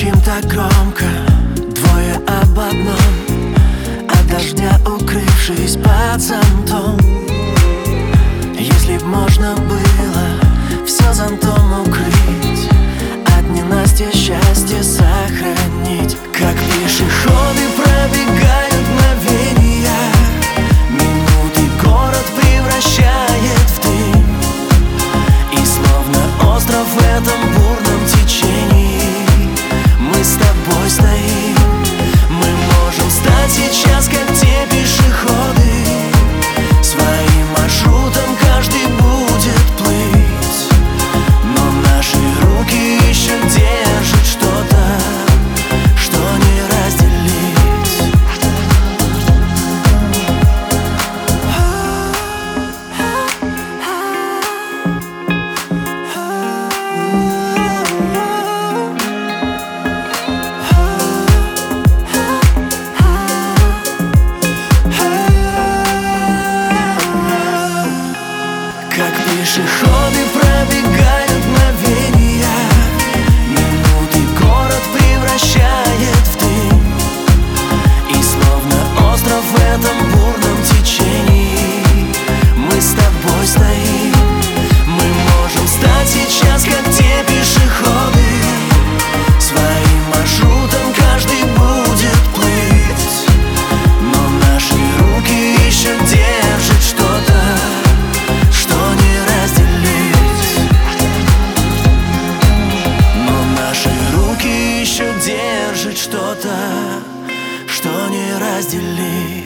Кричим так громко, двое об одном, от дождя укрывшись под зонтом. Если б можно было все зонтом укрыть, от ненастья счастье сохранить. Как пешеходы пробегают мгновения, минуты город превращает в дым. И словно остров в этом бурном течении мы с тобой стоим. Мы можем стать сейчас как те пешеходы, своим маршрутом каждый будет плыть. Но наши руки еще держат что-то, что не разделить. Как пешеходы пробегают мгновения, минуты город превращает в дым. И словно остров в этом бурном течении мы с тобой стоим. Мы можем стать сейчас как те пешеходы, своим маршрутом каждый будет плыть. Но наши руки еще держат что-то, что не разделить. Но наши руки еще держат что-то, что не разделить.